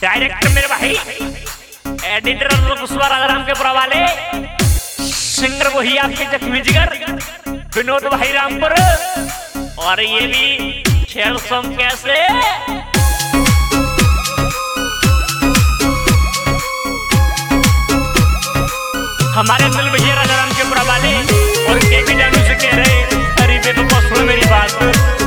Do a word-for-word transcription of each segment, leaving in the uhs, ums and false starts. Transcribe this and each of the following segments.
Director मेरे भाई, editor Kushwaha Rajaram के प्रवाले, सिंगर वही आपके जख्मी जिगर विनोद भाई रामपुर, और ये भी छेड़ सम कैसे हमारे दिल भैया राजाराम के प्रवाले और के भी जानू से कह रहे अरे बे तो सुन मेरी बात।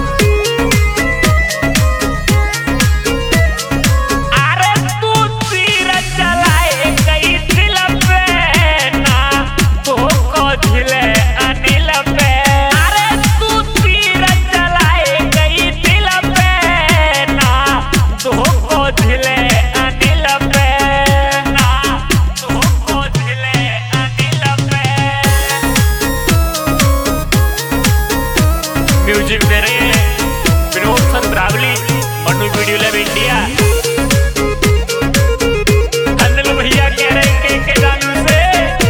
अरे तू तीर चलाए कई दिल पे ना तो को झिले अनिल पे। अरे तू तीर चलाए कई दिल पे ना तो को झिले अनिल पे ना तो को झिले म्यूजिक दे रहे हैं Vinod Santravali Manu video lab India. Anil भैया कह रहे के के जानू से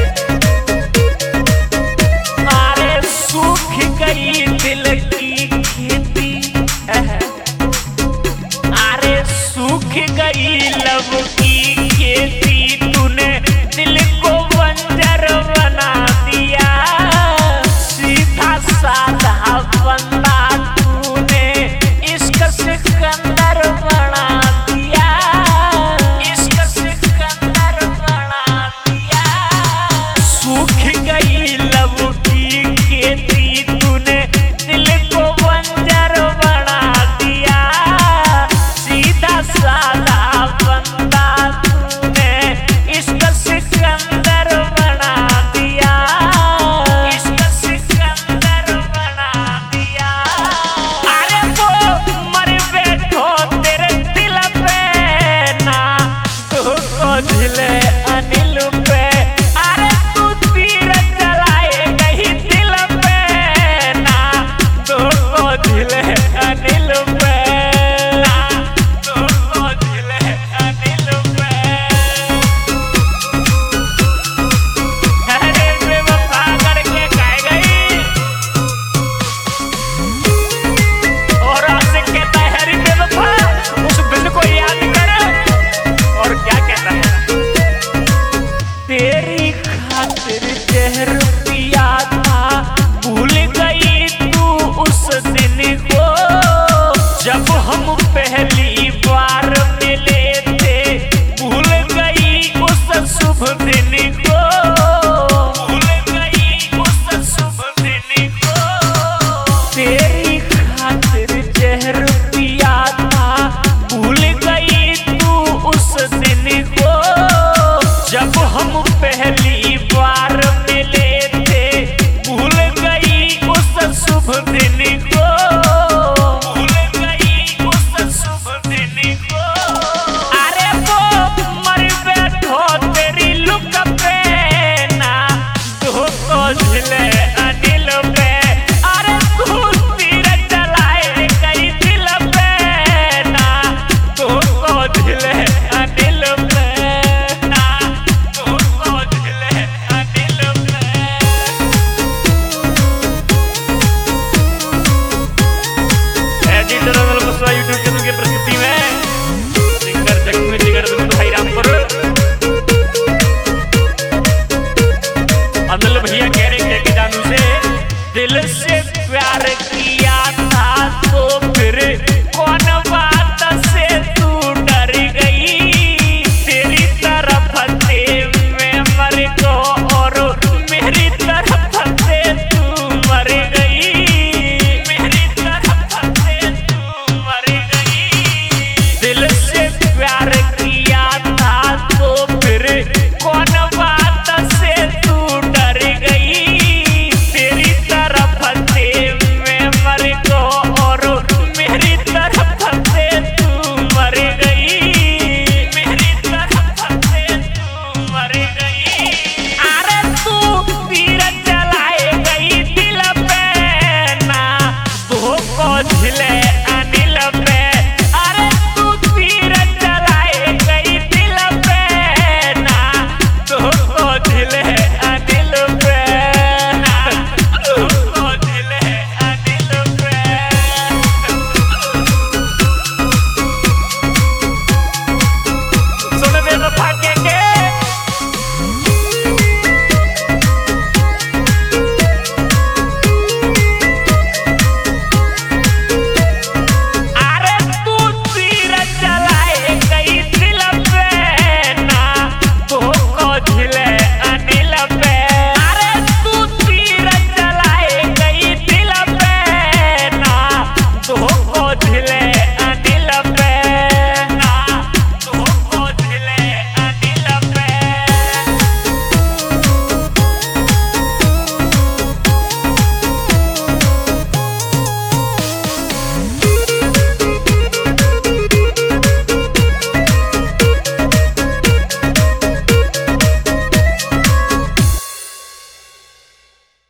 अरे सूख गई दिल की खेती, अरे सूख गई लब